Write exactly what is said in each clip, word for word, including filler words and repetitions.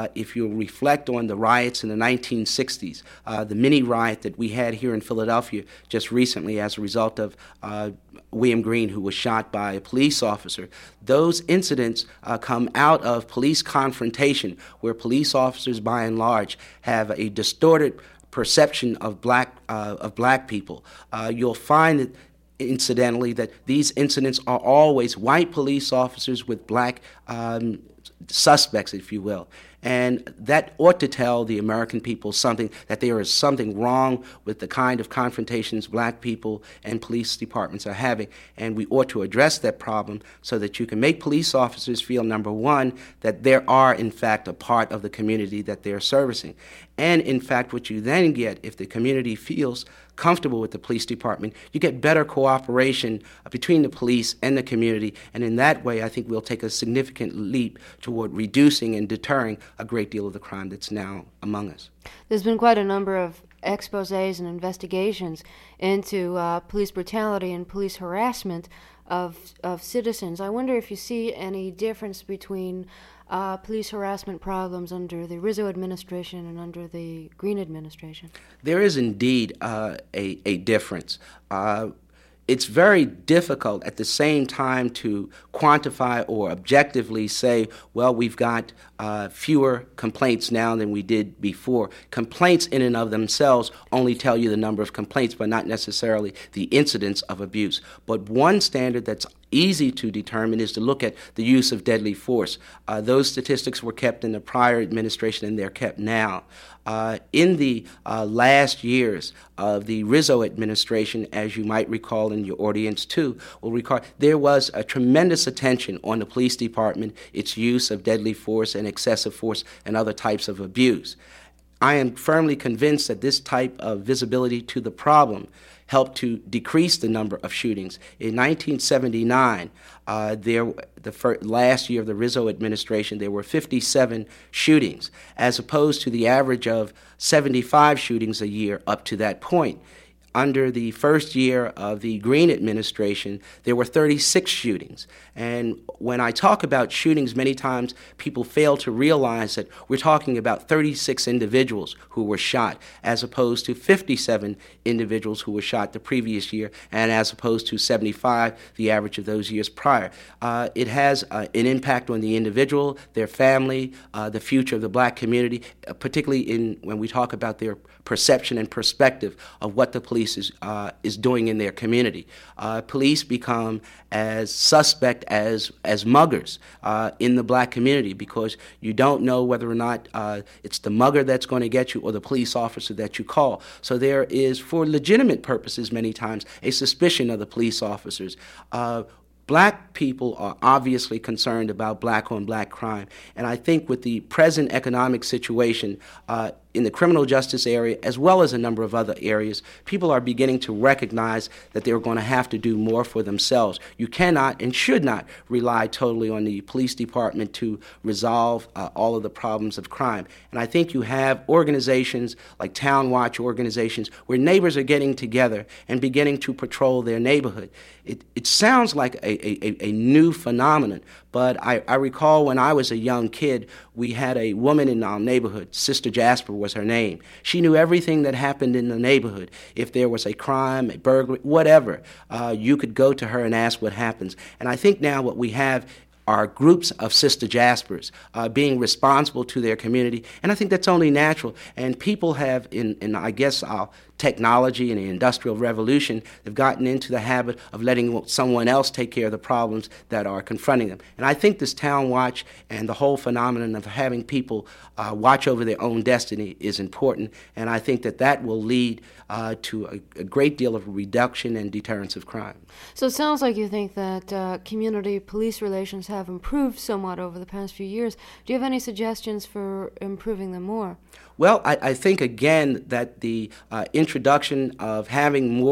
Uh, if you reflect on the riots in the nineteen sixties, uh, the mini riot that we had here in Philadelphia just recently as a result of uh, William Green, who was shot by a police officer, those incidents uh, come out of police confrontation, where police officers, by and large, have a distorted perception of black uh, of black people. Uh, you'll find that, incidentally, that these incidents are always white police officers with black um, suspects, if you will. And that ought to tell the American people something, that there is something wrong with the kind of confrontations black people and police departments are having. And we ought to address that problem so that you can make police officers feel, number one, that they are, in fact, a part of the community that they're servicing. And, in fact, what you then get, if the community feels comfortable with the police department, you get better cooperation between the police and the community, and in that way I think we'll take a significant leap toward reducing and deterring a great deal of the crime that's now among us. There's been quite a number of exposés and investigations into uh, police brutality and police harassment of of citizens. I wonder if you see any difference between Uh, police harassment problems under the Rizzo administration and under the Green administration? There is indeed uh, a, a difference. Uh, it's very difficult at the same time to quantify or objectively say, well, we've got uh, fewer complaints now than we did before. Complaints in and of themselves only tell you the number of complaints, but not necessarily the incidence of abuse. But one standard that's easy to determine is to look at the use of deadly force. Uh, those statistics were kept in the prior administration, and they're kept now. Uh, in the uh, last years of the Rizzo administration, as you might recall, and your audience too will recall, there was a tremendous attention on the police department, its use of deadly force and excessive force and other types of abuse. I am firmly convinced that this type of visibility to the problem helped to decrease the number of shootings. In nineteen seventy-nine, uh, there, the first, last year of the Rizzo administration, there were fifty-seven shootings, as opposed to the average of seventy-five shootings a year up to that point. Under the first year of the Green administration, there were thirty-six shootings. And when I talk about shootings, many times people fail to realize that we're talking about thirty-six individuals who were shot, as opposed to fifty-seven individuals who were shot the previous year, and as opposed to seventy-five, the average of those years prior. Uh, it has uh, an impact on the individual, their family, uh, the future of the black community, uh, particularly in when we talk about their perception and perspective of what the police is, uh, is doing in their community. Uh, police become as suspect as as muggers uh, in the black community, because you don't know whether or not uh, it's the mugger that's going to get you or the police officer that you call. So there is, for legitimate purposes many times, a suspicion of the police officers. Uh, Black people are obviously concerned about black-on-black crime, and I think with the present economic situation uh, in the criminal justice area, as well as a number of other areas, people are beginning to recognize that they're going to have to do more for themselves. You cannot and should not rely totally on the police department to resolve uh, all of the problems of crime. And I think you have organizations like Town Watch organizations where neighbors are getting together and beginning to patrol their neighborhood. It, it sounds like a, a, a new phenomenon, but I, I recall when I was a young kid, we had a woman in our neighborhood, Sister Jasper was her name. She knew everything that happened in the neighborhood. If there was a crime, a burglary, whatever, uh, you could go to her and ask what happens. And I think now what we have are groups of Sister Jaspers uh, being responsible to their community, and I think that's only natural. And people have, in, in I guess, our technology and the Industrial Revolution, they've gotten into the habit of letting someone else take care of the problems that are confronting them. And I think this Town Watch and the whole phenomenon of having people uh, watch over their own destiny is important, and I think that that will lead uh, to a, a great deal of reduction and deterrence of crime. So it sounds like you think that uh, community-police relations have improved somewhat over the past few years. Do you have any suggestions for improving them more? Well, I, I think, again, that the uh, introduction of having more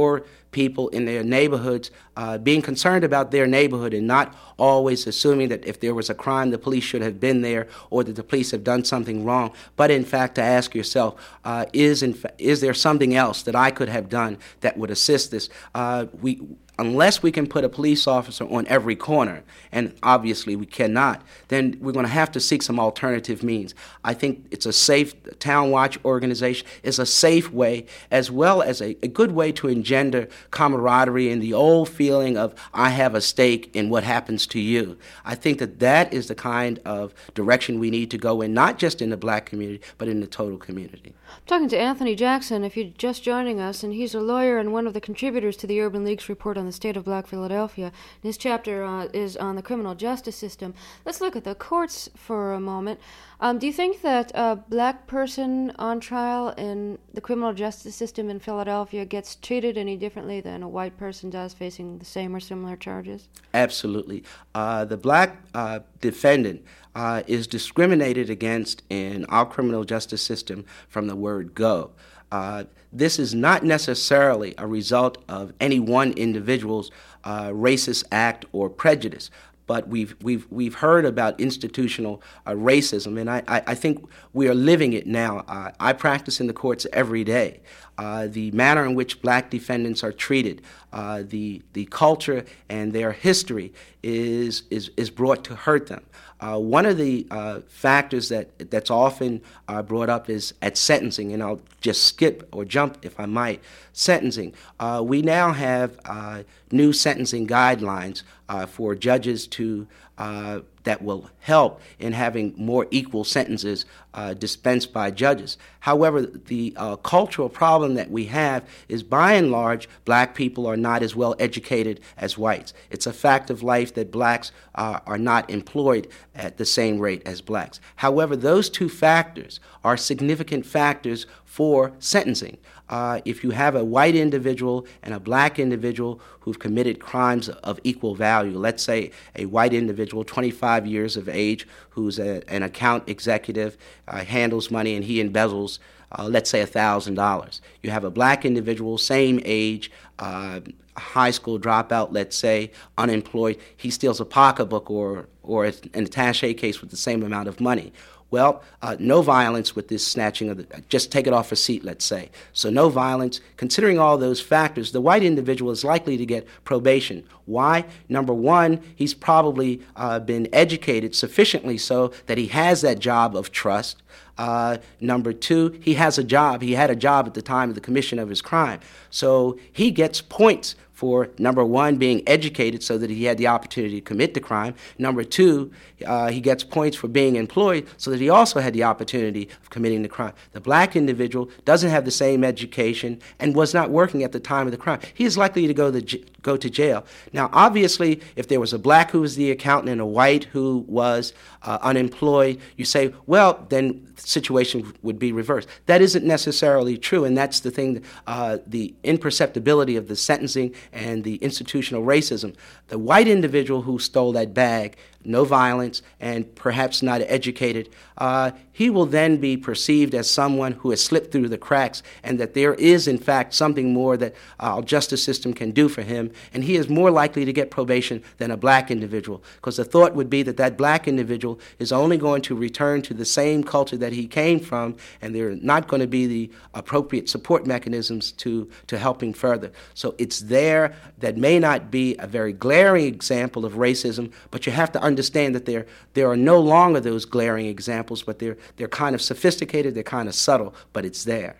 people in their neighborhoods uh, being concerned about their neighborhood and not always assuming that if there was a crime, the police should have been there or that the police have done something wrong, but in fact to ask yourself, uh, is, in fa- is there something else that I could have done that would assist this? Uh, we Unless we can put a police officer on every corner, and obviously we cannot, then we're going to have to seek some alternative means. I think it's a safe, Town Watch organization is a safe way, as well as a, a good way to engender camaraderie and the old feeling of, I have a stake in what happens to you. I think that that is the kind of direction we need to go in, not just in the black community, but in the total community. I'm talking to Anthony Jackson, if you're just joining us, and he's a lawyer and one of the contributors to the Urban League's report on the state of Black Philadelphia. His chapter uh, is on the criminal justice system. Let's look at the courts for a moment. Um, do you think that a black person on trial in the criminal justice system in Philadelphia gets treated any differently than a white person does facing the same or similar charges? Absolutely. Uh, the black uh, defendant uh, is discriminated against in our criminal justice system from the word go. Uh, this is not necessarily a result of any one individual's uh, racist act or prejudice, but we've we've we've heard about institutional uh, racism, and I, I, I think we are living it now. Uh, I practice in the courts every day. Uh, the manner in which black defendants are treated, uh, the the culture and their history is is is brought to hurt them. Uh, one of the uh, factors that that's often uh, brought up is at sentencing, and I'll just skip or jump, if I might, sentencing. Uh, we now have uh, new sentencing guidelines uh, for judges to uh, that will help in having more equal sentences uh, dispensed by judges. However, the uh, cultural problem that we have is, by and large, black people are not as well educated as whites. It's a fact of life that blacks uh, are not employed at the same rate as blacks. However, those two factors are significant factors for sentencing. Uh, if you have a white individual and a black individual who've committed crimes of equal value, let's say a white individual, twenty-five years of age, who's a, an account executive, uh, handles money, and he embezzles, uh, let's say, one thousand dollars. You have a black individual, same age, uh, high school dropout, let's say, unemployed, he steals a pocketbook or, or an attaché case with the same amount of money. Well, uh, no violence with this snatching of the, just take it off receipt, let's say. So no violence. Considering all those factors, the white individual is likely to get probation. Why? Number one, he's probably uh, been educated sufficiently so that he has that job of trust. Uh, number two, he has a job. He had a job at the time of the commission of his crime. So he gets points for, number one, being educated so that he had the opportunity to commit the crime. Number two, uh, he gets points for being employed so that he also had the opportunity of committing the crime. The black individual doesn't have the same education and was not working at the time of the crime. He is likely to go, the, go to jail. Now, obviously, if there was a black who was the accountant and a white who was uh, unemployed, you say, well, then the situation would be reversed. That isn't necessarily true, and that's the thing, uh, the imperceptibility of the sentencing and the institutional racism. The white individual who stole that bag, no violence, and perhaps not educated, uh, he will then be perceived as someone who has slipped through the cracks, and that there is, in fact, something more that our justice system can do for him, and he is more likely to get probation than a black individual, because the thought would be that that black individual is only going to return to the same culture that he came from, and there are not going to be the appropriate support mechanisms to, to help him further. So it's there. That may not be a very glaring example of racism, but you have to understand that there there are no longer those glaring examples, but they're they're kind of sophisticated, they're kind of subtle, but it's there.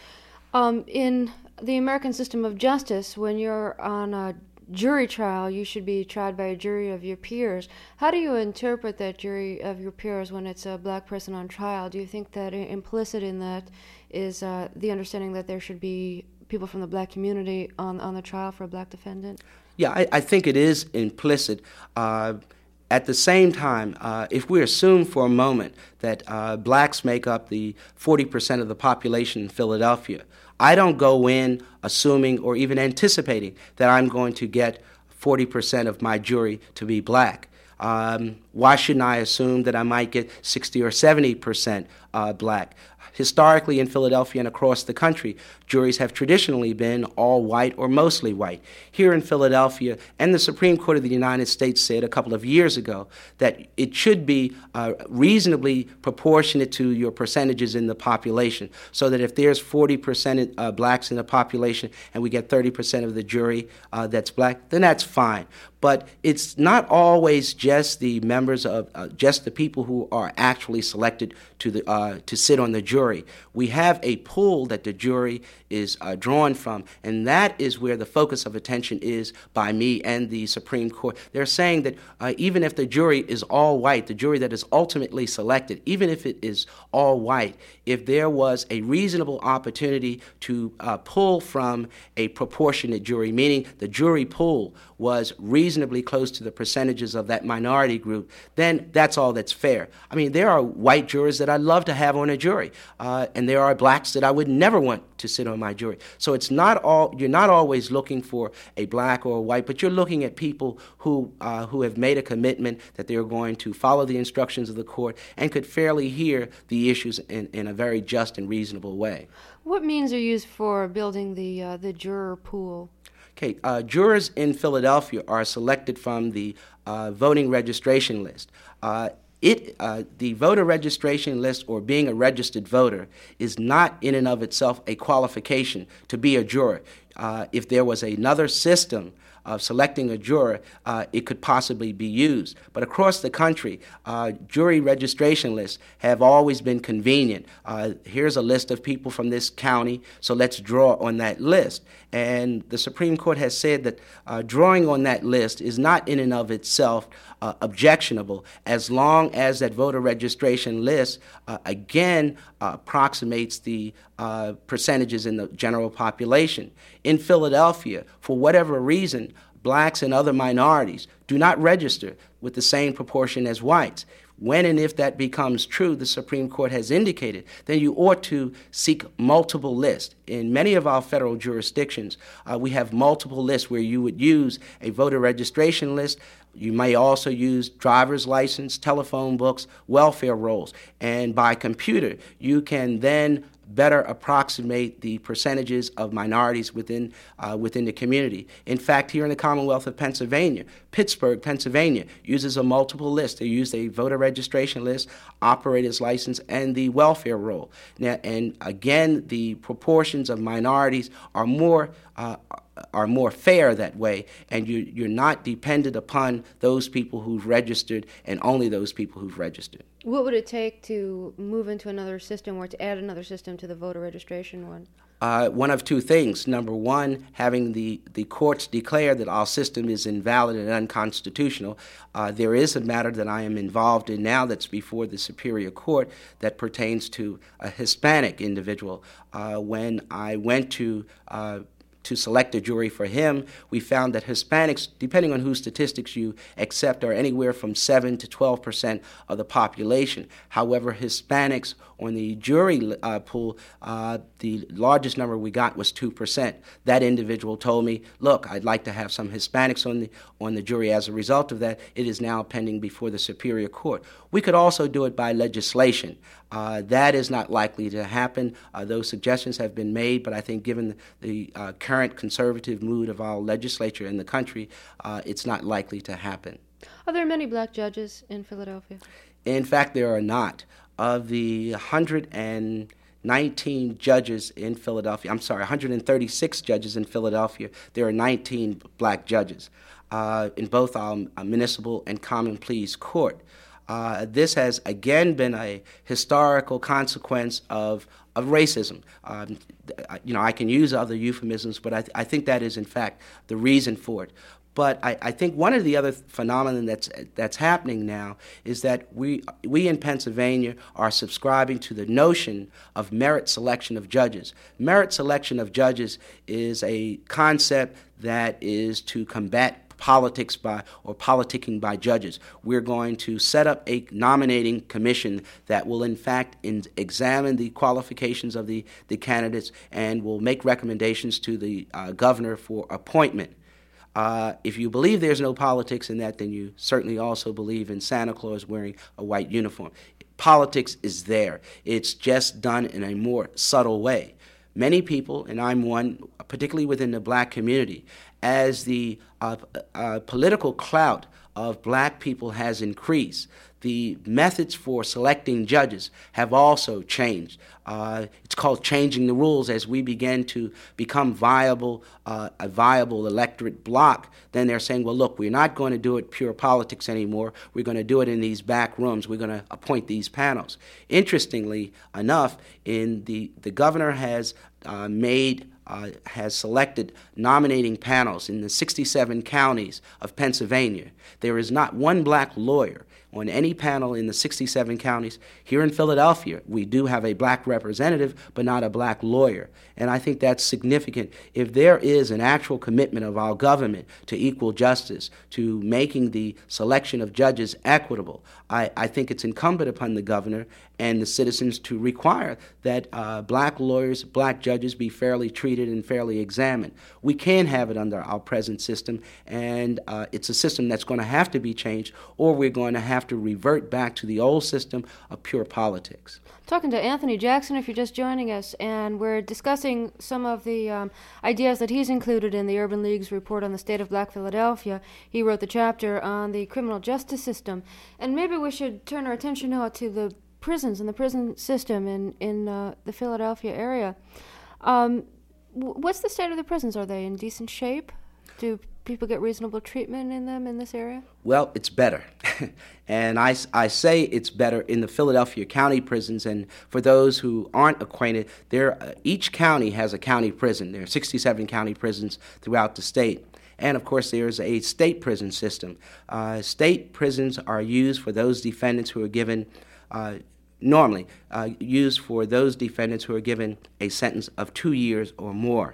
Um, in the American system of justice, when you're on a jury trial, you should be tried by a jury of your peers. How do you interpret that jury of your peers when it's a black person on trial? Do you think that implicit in that is uh, the understanding that there should be people from the black community on, on the trial for a black defendant? Yeah, I, I think it is implicit. Uh, At the same time, uh, if we assume for a moment that uh, blacks make up the forty percent of the population in Philadelphia, I don't go in assuming or even anticipating that I'm going to get forty percent of my jury to be black. Um, why shouldn't I assume that I might get sixty or seventy percent uh, black. Historically, in Philadelphia and across the country, juries have traditionally been all white or mostly white. Here in Philadelphia, and the Supreme Court of the United States said a couple of years ago that it should be uh, reasonably proportionate to your percentages in the population, so that if there's forty percent uh, blacks in the population and we get thirty percent of the jury uh, that's black, then that's fine. But it's not always just the members of, uh, just the people who are actually selected to the uh, to sit on the jury. We have a pool that the jury is uh, drawn from, and that is where the focus of attention is by me and the Supreme Court. They're saying that uh, even if the jury is all white, the jury that is ultimately selected, even if it is all white, if there was a reasonable opportunity to uh, pull from a proportionate jury, meaning the jury pool was reasonably close to the percentages of that minority group, then that's all that's fair. I mean, there are white jurors that I'd love to have on a jury, uh, and there are blacks that I would never want to sit on my jury. So it's not all, you're not always looking for a black or a white, but you're looking at people who uh, who have made a commitment that they're going to follow the instructions of the court and could fairly hear the issues in, in a very just and reasonable way. What means are used for building the uh, the juror pool? Okay, uh, jurors in Philadelphia are selected from the uh, voting registration list. Uh, it, uh, the voter registration list, or being a registered voter, is not in and of itself a qualification to be a juror. Uh, if there was another system of selecting a juror, uh, it could possibly be used. But across the country, uh, jury registration lists have always been convenient. Uh, here's a list of people from this county, so let's draw on that list. And the Supreme Court has said that uh, drawing on that list is not in and of itself uh, objectionable, as long as that voter registration list, uh, again, uh, approximates the uh, percentages in the general population. In Philadelphia, for whatever reason, blacks and other minorities do not register with the same proportion as whites. When and if that becomes true, the Supreme Court has indicated, then you ought to seek multiple lists. In many of our federal jurisdictions, uh, we have multiple lists where you would use a voter registration list. You may also use driver's license, telephone books, welfare rolls. And by computer, you can then better approximate the percentages of minorities within uh, within the community. In fact, here in the Commonwealth of Pennsylvania, Pittsburgh, Pennsylvania, uses a multiple list. They use a voter registration list, operator's license, and the welfare roll. Now, and again, the proportions of minorities are more uh, are more fair that way, and you, you're not dependent upon those people who've registered and only those people who've registered. What would it take to move into another system or to add another system to the voter registration one? Uh, one of two things. Number one, having the, the courts declare that our system is invalid and unconstitutional. Uh, there is a matter that I am involved in now that's before the Superior Court that pertains to a Hispanic individual. Uh, when I went to uh, to select a jury for him, we found that Hispanics, depending on whose statistics you accept, are anywhere from seven to twelve percent of the population. However, Hispanics on the jury uh, pool, uh, the largest number we got was two percent. That individual told me, look, I'd like to have some Hispanics on the on the jury. As a result of that, it is now pending before the Superior Court. We could also do it by legislation. Uh, that is not likely to happen. Uh, those suggestions have been made, but I think given the uh, current conservative mood of our legislature in the country, uh, it's not likely to happen. Are there many black judges in Philadelphia? In fact, there are not. Of the one hundred nineteen judges in Philadelphia, I'm sorry, one hundred thirty-six judges in Philadelphia, there are nineteen black judges uh, in both our municipal and common pleas court. Uh, this has again been a historical consequence of of racism. Um, you know, I can use other euphemisms, but I, th- I think that is in fact the reason for it. But I, I think one of the other phenomena that's that's happening now is that we we in Pennsylvania are subscribing to the notion of merit selection of judges. Merit selection of judges is a concept that is to combat politics by or politicking by judges. We're going to set up a nominating commission that will in fact in, examine the qualifications of the, the candidates and will make recommendations to the uh, governor for appointment. Uh, if you believe there's no politics in that, then you certainly also believe in Santa Claus wearing a white uniform. politics is there. It's just done in a more subtle way. Many people, and I'm one, particularly within the black community, as the uh, uh, political clout of black people has increased, the methods for selecting judges have also changed. Uh, it's called changing the rules. As we begin to become viable, uh, a viable electorate block, then they're saying, well, look, we're not going to do it pure politics anymore. We're going to do it in these back rooms. We're going to appoint these panels. Interestingly enough, in the, the governor has uh, made Uh, has selected nominating panels in the sixty-seven counties of Pennsylvania. There is not one black lawyer on any panel in the sixty-seven counties. Here in Philadelphia, we do have a black representative, but not a black lawyer. And I think that's significant. If there is an actual commitment of our government to equal justice, to making the selection of judges equitable, I, I think it's incumbent upon the governor and the citizens to require that uh, black lawyers, black judges be fairly treated and fairly examined. We can't have it under our present system, and uh, it's a system that's going to have to be changed, or we're going to have to revert back to the old system of pure politics. Talking to Anthony Jackson, if you're just joining us, and we're discussing some of the um, ideas that he's included in the Urban League's report on the state of Black Philadelphia. He wrote the chapter on the criminal justice system, and maybe we should turn our attention now to the prisons and the prison system in, in uh, the Philadelphia area. Um, what's the state of the prisons? Are they in decent shape? Do people get reasonable treatment in them in this area? Well, it's better. And I, I say it's better in the Philadelphia county prisons. And for those who aren't acquainted, there uh, each county has a county prison. There are sixty-seven county prisons throughout the state. And, of course, there's a state prison system. Uh, state prisons are used for those defendants who are given uh, normally uh, used for those defendants who are given a sentence of two years or more.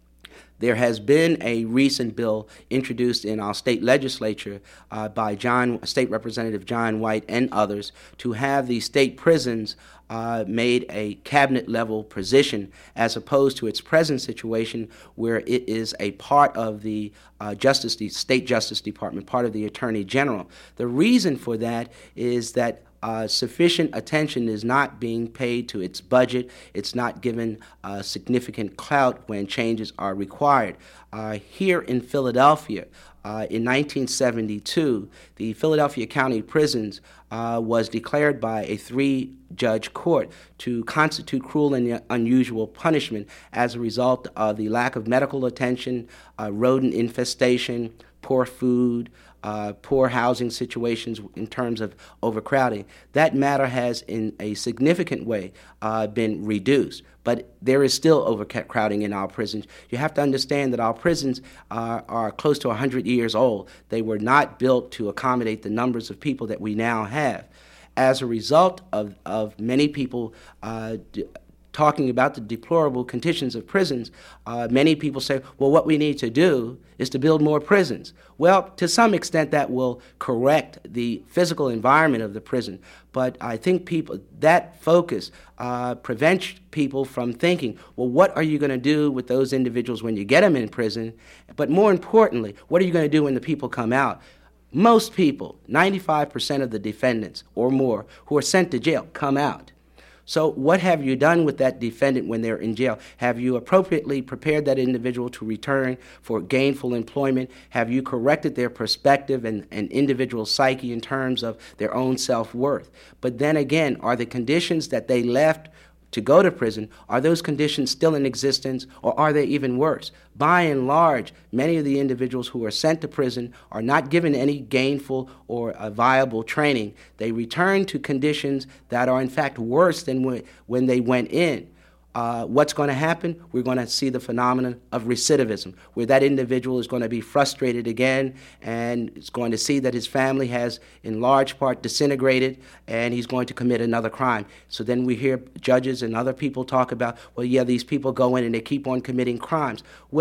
There has been a recent bill introduced in our state legislature uh, by John, State Representative John White and others to have the state prisons uh, made a cabinet-level position as opposed to its present situation where it is a part of the uh, Justice, the State Justice Department, part of the Attorney General. The reason for that is that Uh, sufficient attention is not being paid to its budget. It's not given uh, significant clout when changes are required. Uh, here in Philadelphia, uh, in nineteen seventy-two, the Philadelphia County Prisons uh, was declared by a three-judge court to constitute cruel and unusual punishment as a result of the lack of medical attention, uh, rodent infestation, poor food, Uh, poor housing situations in terms of overcrowding. That matter has in a significant way uh, been reduced, but there is still overcrowding in our prisons. You have to understand that our prisons uh, are close to one hundred years old. They were not built to accommodate the numbers of people that we now have. As a result of, of many people uh, d- talking about the deplorable conditions of prisons, uh, many people say, well, what we need to do is to build more prisons. Well, to some extent that will correct the physical environment of the prison, but I think people that focus uh, prevents people from thinking, well, what are you going to do with those individuals when you get them in prison? But more importantly, what are you going to do when the people come out? Most people, ninety-five percent of the defendants or more who are sent to jail, come out. So what have you done with that defendant when they're in jail? Have you appropriately prepared that individual to return for gainful employment? Have you corrected their perspective and, and individual psyche in terms of their own self-worth? But then again, are the conditions that they left to go to prison, are those conditions still in existence, or are they even worse? By and large, many of the individuals who are sent to prison are not given any gainful or uh, viable training. They return to conditions that are in fact worse than when, when they went in. Uh, what's going to happen? We're going to see the phenomenon of recidivism, where that individual is going to be frustrated again and is going to see that his family has, in large part, disintegrated, and he's going to commit another crime. So then we hear judges and other people talk about, well, yeah, these people go in and they keep on committing crimes. Well,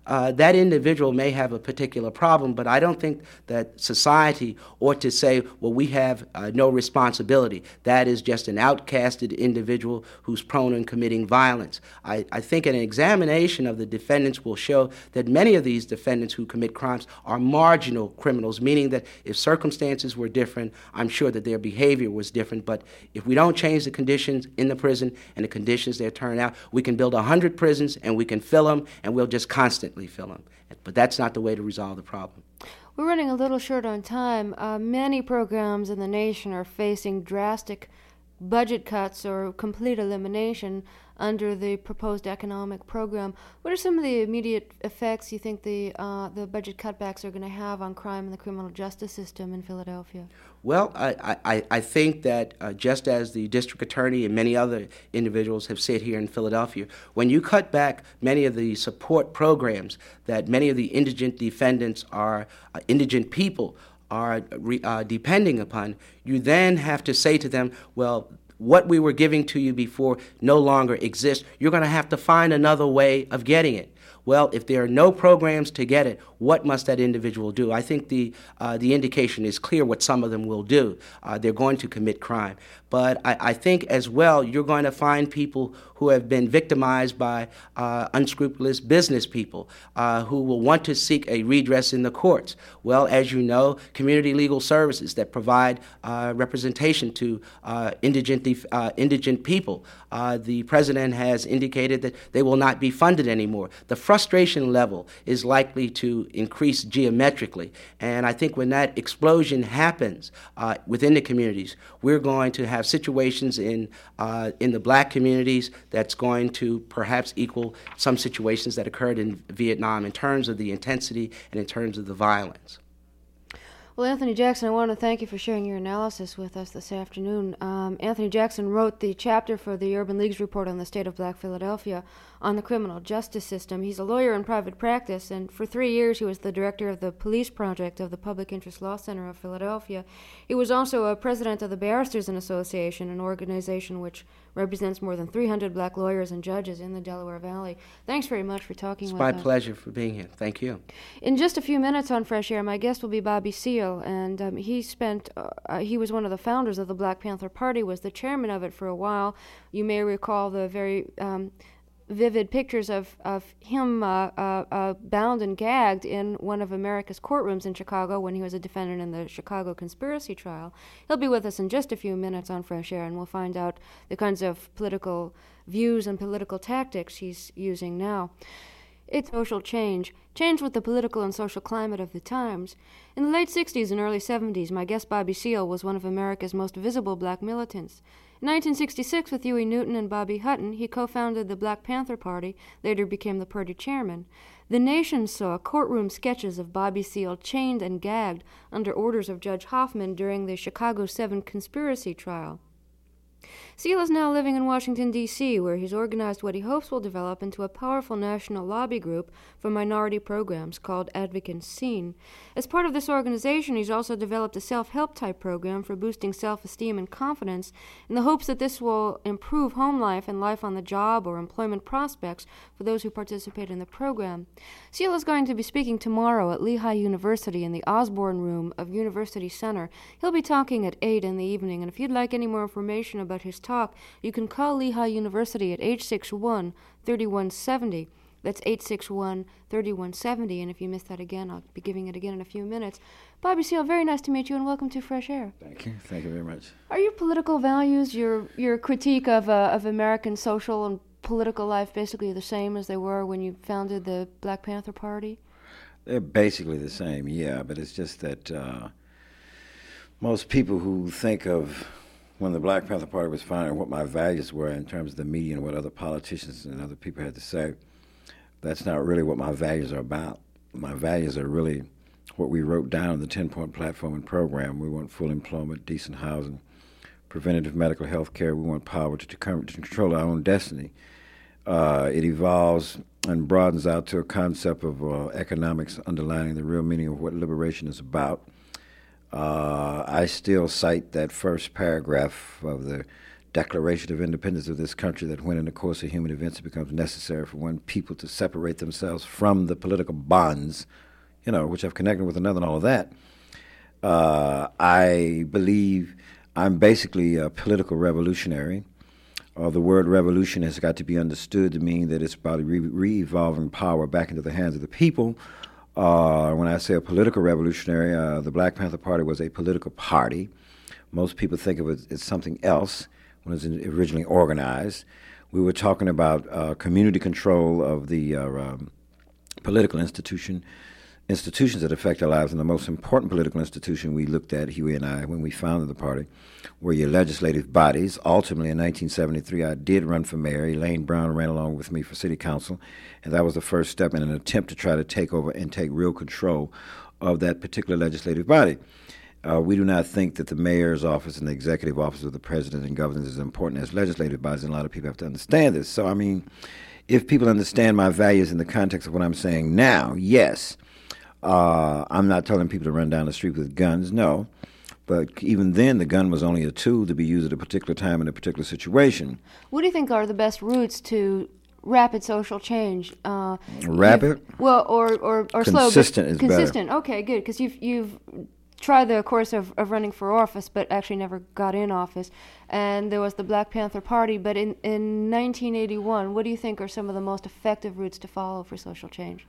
uh, that individual may have a particular problem, but I don't think that society ought to say, well, we have uh, no responsibility. That is just an outcasted individual who's prone to committing violence. I, I think an examination of the defendants will show that many of these defendants who commit crimes are marginal criminals, meaning that if circumstances were different, I'm sure that their behavior was different. But if we don't change the conditions in the prison and the conditions they turn out, we can build one hundred prisons and we can fill them, and we'll just constantly fill them. But that's not the way to resolve the problem. We're running a little short on time. Uh, many programs in the nation are facing drastic budget cuts or complete elimination under the proposed economic program. What are some of the immediate effects you think the uh, the budget cutbacks are going to have on crime in the criminal justice system in Philadelphia? Well, I, I, I think that uh, just as the district attorney and many other individuals have said here in Philadelphia, when you cut back many of the support programs that many of the indigent defendants are, uh, indigent people are re, uh, depending upon, you then have to say to them, well, what we were giving to you before no longer exists. You're going to have to find another way of getting it. Well, if there are no programs to get it, what must that individual do? I think the uh, the indication is clear what some of them will do. Uh, they're going to commit crime. But I, I think as well you're going to find people who have been victimized by uh, unscrupulous business people uh, who will want to seek a redress in the courts. Well, as you know, community legal services that provide uh, representation to uh, indigent, def- uh, indigent people, uh, the president has indicated that they will not be funded anymore. The frustration level is likely to increase geometrically. And I think when that explosion happens uh, within the communities, we're going to have situations in uh, in the black communities that's going to perhaps equal some situations that occurred in Vietnam in terms of the intensity and in terms of the violence. Well, Anthony Jackson, I want to thank you for sharing your analysis with us this afternoon. Um, Anthony Jackson wrote the chapter for the Urban League's report on the state of Black Philadelphia on the criminal justice system. He's a lawyer in private practice, and for three years he was the director of the police project of the Public Interest Law Center of Philadelphia. He was also a president of the Barristers Association, an organization which represents more than three hundred black lawyers and judges in the Delaware Valley. Thanks very much for talking it's with us. It's my pleasure for being here. Thank you. In just a few minutes on Fresh Air, my guest will be Bobby Seale, and um, he spent, uh, he was one of the founders of the Black Panther Party, was the chairman of it for a while. You may recall the very um, vivid pictures of, of him uh, uh, uh, bound and gagged in one of America's courtrooms in Chicago when he was a defendant in the Chicago conspiracy trial. He'll be with us in just a few minutes on Fresh Air, and we'll find out the kinds of political views and political tactics he's using now. It's social change, change with the political and social climate of the times. In the late sixties and early seventies, my guest Bobby Seale was one of America's most visible black militants. In nineteen sixty-six, with Huey Newton and Bobby Hutton, he co-founded the Black Panther Party, later became the party chairman. The nation saw courtroom sketches of Bobby Seale chained and gagged under orders of Judge Hoffman during the Chicago seven conspiracy trial. Seale is now living in Washington, D C, where he's organized what he hopes will develop into a powerful national lobby group for minority programs called Advocates Seen. As part of this organization, he's also developed a self-help type program for boosting self-esteem and confidence in the hopes that this will improve home life and life on the job or employment prospects for those who participate in the program. Seale is going to be speaking tomorrow at Lehigh University in the Osborne Room of University Center. He'll be talking at eight in the evening, and if you'd like any more information about his talk, you can call Lehigh University at eight six one, three one seven zero. That's eight six one, three one seven zero, and if you miss that again, I'll be giving it again in a few minutes. Bobby Seale, very nice to meet you, and welcome to Fresh Air. Thank you. Thank you very much. Are your political values, your your critique of uh, of American social and political life basically the same as they were when you founded the Black Panther Party? They're basically the same, yeah, but it's just that uh, most people who think of when the Black Panther Party was founded, what my values were in terms of the media and what other politicians and other people had to say, that's not really what my values are about. My values are really what we wrote down in the ten-point platform and program. We want full employment, decent housing, preventative medical health care. We want power to, to control our own destiny. Uh, it evolves and broadens out to a concept of uh, economics underlining the real meaning of what liberation is about. Uh, I still cite that first paragraph of the Declaration of Independence of this country, that when in the course of human events it becomes necessary for one people to separate themselves from the political bonds, you know, which have connected with another and all of that, uh, I believe I'm basically a political revolutionary. Uh, the word revolution has got to be understood to mean that it's about re- re-evolving power back into the hands of the people. Uh, when I say a political revolutionary, uh, the Black Panther Party was a political party. Most people think of it as something else when it was originally organized. We were talking about uh, community control of the uh, um, political institution, institutions that affect our lives. And the most important political institution we looked at, Huey and I, when we founded the party, were your legislative bodies. Ultimately, in nineteen seventy-three, I did run for mayor. Elaine Brown ran along with me for city council, and that was the first step in an attempt to try to take over and take real control of that particular legislative body. Uh, we do not think that the mayor's office and the executive office of the president and governor is as important as legislative bodies, and a lot of people have to understand this. So, I mean, if people understand my values in the context of what I'm saying now, yes, uh, I'm not telling people to run down the street with guns, no. But even then, the gun was only a tool to be used at a particular time in a particular situation. What do you think are the best routes to rapid social change? Uh, rapid? Well, or, or, or slow. Consistent is better. Consistent, okay, good, because you've, you've tried the course of, of running for office, but actually never got in office. And there was the Black Panther Party, but in, in nineteen eighty-one, what do you think are some of the most effective routes to follow for social change?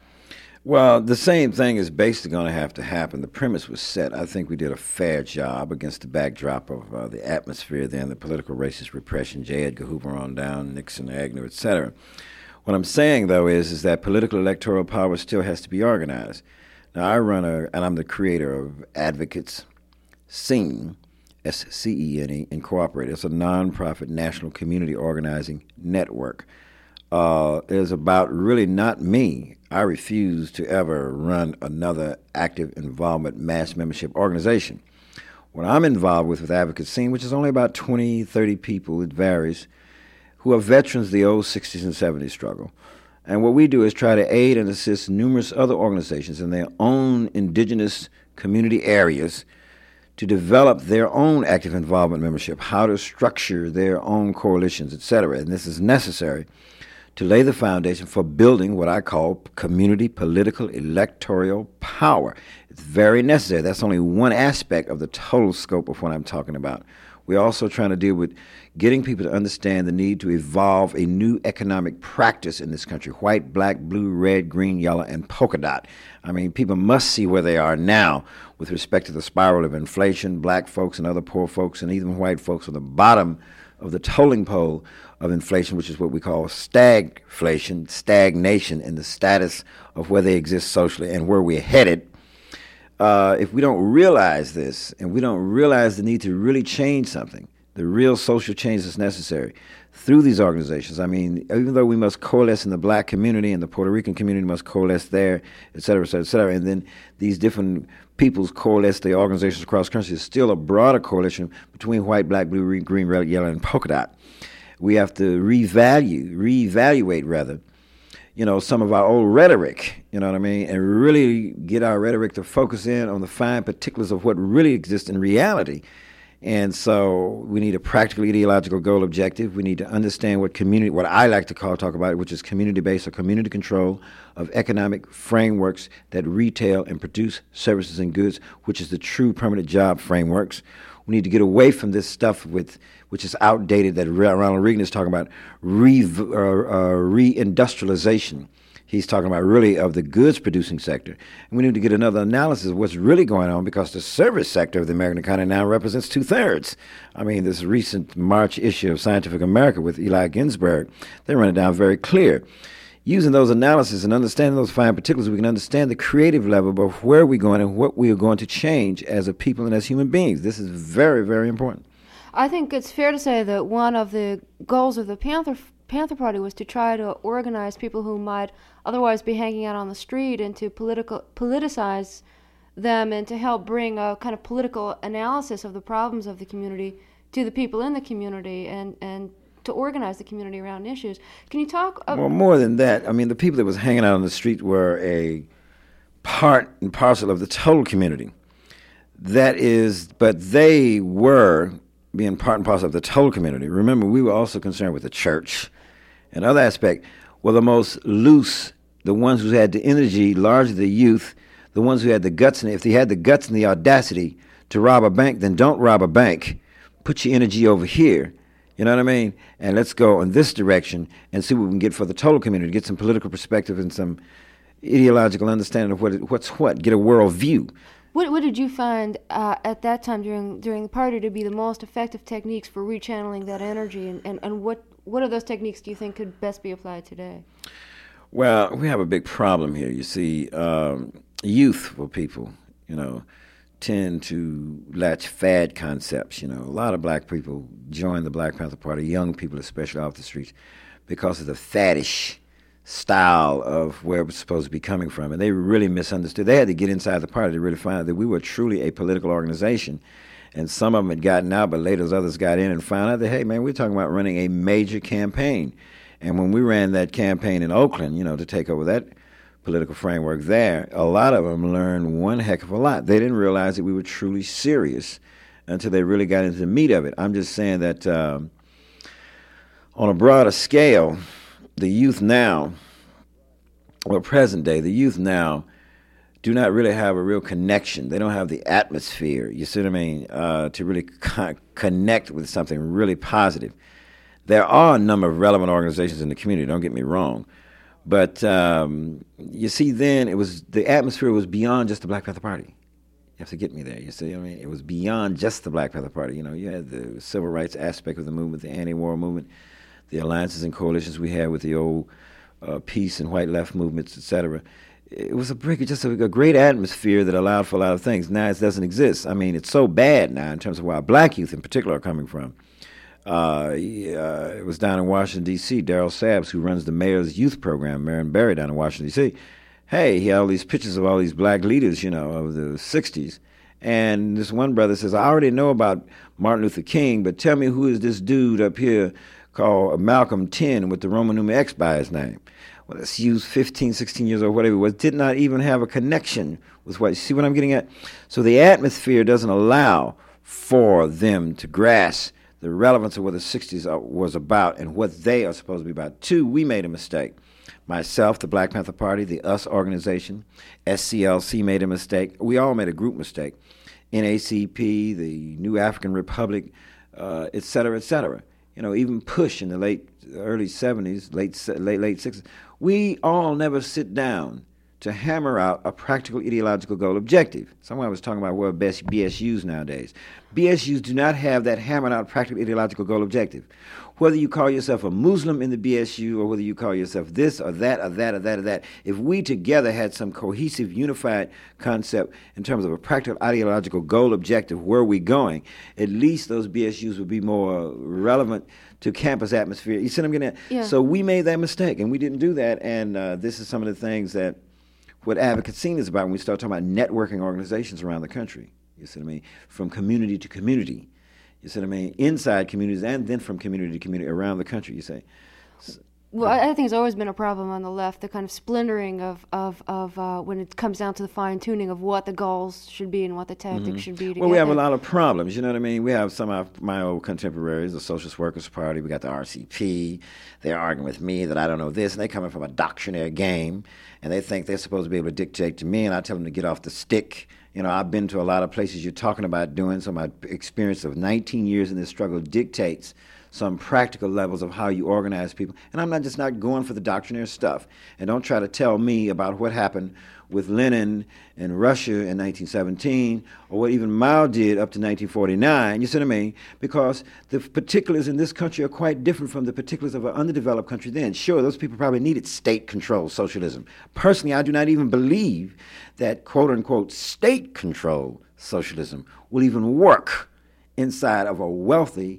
Well, the same thing is basically going to have to happen. The premise was set. I think we did a fair job against the backdrop of uh, the atmosphere then, the political racist repression, J. Edgar Hoover on down, Nixon, Agnew, et cetera. What I'm saying, though, is, is that political electoral power still has to be organized. Now, I run a, and I'm the creator of Advocates Scene, S C E N E, Incorporated. It's a nonprofit national community organizing network. Uh, is about really not me. I refuse to ever run another active involvement mass membership organization. What I'm involved with with Advocates Scene, which is only about twenty, thirty people, it varies, who are veterans of the old sixties and seventies struggle. And what we do is try to aid and assist numerous other organizations in their own indigenous community areas to develop their own active involvement membership, how to structure their own coalitions, et cetera. And this is necessary to lay the foundation for building what I call community political electoral power. It's very necessary. That's only one aspect of the total scope of what I'm talking about. We're also trying to deal with getting people to understand the need to evolve a new economic practice in this country: white, black, blue, red, green, yellow, and polka dot. I mean, people must see where they are now with respect to the spiral of inflation. Black folks and other poor folks and even white folks on the bottom of the tolling pole of inflation, which is what we call stagflation, stagnation in the status of where they exist socially and where we're headed. Uh, if we don't realize this, and we don't realize the need to really change something, the real social change that's necessary through these organizations. I mean, even though we must coalesce in the black community and the Puerto Rican community must coalesce there, et cetera, et cetera, et cetera, and then these different peoples coalesce the organizations across the country, there's still a broader coalition between white, black, blue, green, red, yellow, and polka dot. We have to revalue, reevaluate rather, you know, some of our old rhetoric, you know what I mean, and really get our rhetoric to focus in on the fine particulars of what really exists in reality. And so we need a practical ideological goal objective. We need to understand what community, what I like to call, talk about, which is community-based or community control of economic frameworks that retail and produce services and goods, which is the true permanent job frameworks. We need to get away from this stuff with, which is outdated, that Ronald Reagan is talking about, re, uh, uh, reindustrialization. He's talking about really of the goods-producing sector. And we need to get another analysis of what's really going on, because the service sector of the American economy now represents two-thirds. I mean, this recent March issue of Scientific American with Eli Ginsberg, they run it down very clear. Using those analyses and understanding those fine particulars, we can understand the creative level of where we're going and what we are going to change as a people and as human beings. This is very, very important. I think it's fair to say that one of the goals of the Panther Panther Party was to try to organize people who might otherwise be hanging out on the street and to political politicize them and to help bring a kind of political analysis of the problems of the community to the people in the community and, and to organize the community around issues. Can you talk about... Well, more than that, I mean, the people that was hanging out on the street were a part and parcel of the total community. That is, but they were being part and parcel of the total community. Remember, we were also concerned with the church and other aspect. Well, the most loose, the ones who had the energy, largely the youth, the ones who had the guts, and if they had the guts and the audacity to rob a bank, then don't rob a bank. Put your energy over here. You know what I mean? And let's go in this direction and see what we can get for the total community, get some political perspective and some ideological understanding of what it, what's what, get a world view. What, what did you find uh, at that time during during the party to be the most effective techniques for rechanneling that energy, and, and, and what, what of those techniques do you think could best be applied today? Well, we have a big problem here. You see, um, youthful people, you know, tend to latch fad concepts. You know, a lot of black people join the Black Panther Party, young people especially off the streets, because of the faddish style of where it was supposed to be coming from. And they really misunderstood. They had to get inside the party to really find out that we were truly a political organization. And some of them had gotten out, but later others got in and found out that, hey, man, we're talking about running a major campaign. And when we ran that campaign in Oakland, you know, to take over that political framework there, a lot of them learned one heck of a lot. They didn't realize that we were truly serious until they really got into the meat of it. I'm just saying that um, on a broader scale, the youth now, or present day, the youth now do not really have a real connection. They don't have the atmosphere, you see what I mean, uh, to really co- connect with something really positive. There are a number of relevant organizations in the community, don't get me wrong. But um, you see, then it was the atmosphere was beyond just the Black Panther Party. You have to get me there. You see, I mean, it was beyond just the Black Panther Party. You know, you had the civil rights aspect of the movement, the anti-war movement, the alliances and coalitions we had with the old uh, peace and white left movements, et cetera. It was a break, just a, a great atmosphere that allowed for a lot of things. Now it doesn't exist. I mean, it's so bad now in terms of where our black youth in particular are coming from. Uh, he, uh, it was down in Washington, D C, Darrell Sabbs, who runs the mayor's youth program, Marion Barry, down in Washington, D C. Hey, he had all these pictures of all these black leaders, you know, of the sixties. And this one brother says, I already know about Martin Luther King, but tell me who is this dude up here called Malcolm ten with the Roman numeral X by his name. Well, this youth, fifteen, sixteen years old, whatever it was, did not even have a connection with what, you see what I'm getting at? So the atmosphere doesn't allow for them to grasp the relevance of what the sixties was about and what they are supposed to be about. Two, we made a mistake. Myself, the Black Panther Party, the US organization, S C L C made a mistake. We all made a group mistake. N A C P, the New African Republic, uh, et cetera, et cetera. You know, even PUSH in the late, early seventies, late, late, late sixties. We all never sit down to hammer out a practical ideological goal objective. Someone was talking about what best B S Us nowadays. B S Us do not have that hammered out practical ideological goal objective. Whether you call yourself a Muslim in the B S U or whether you call yourself this or that or that or that or that, if we together had some cohesive, unified concept in terms of a practical ideological goal objective, where are we going, at least those B S Us would be more relevant to campus atmosphere. You see what I'm getting at? Yeah. So we made that mistake, and we didn't do that, and uh, this is some of the things that what advocacy is about when we start talking about networking organizations around the country. You see what I mean? From community to community. You see what I mean? Inside communities and then from community to community around the country, you say. So, well, I, I think it's always been a problem on the left, the kind of splintering of, of, of uh, when it comes down to the fine-tuning of what the goals should be and what the tactics mm-hmm. should be. To well, we have there. a lot of problems, you know what I mean? We have some of my old contemporaries, the Socialist Workers Party, we got the R C P. They're arguing with me that I don't know this, and they're coming from a doctrinaire game, and they think they're supposed to be able to dictate to me, and I tell them to get off the stick. You know, I've been to a lot of places you're talking about doing, so my experience of nineteen years in this struggle dictates some practical levels of how you organize people. And I'm not just not going for the doctrinaire stuff. And don't try to tell me about what happened with Lenin in Russia in nineteen seventeen, or what even Mao did up to nineteen forty-nine, you see what I mean? Because the particulars in this country are quite different from the particulars of an underdeveloped country then. Sure, those people probably needed state-controlled socialism. Personally, I do not even believe that quote-unquote state-controlled socialism will even work inside of a wealthy,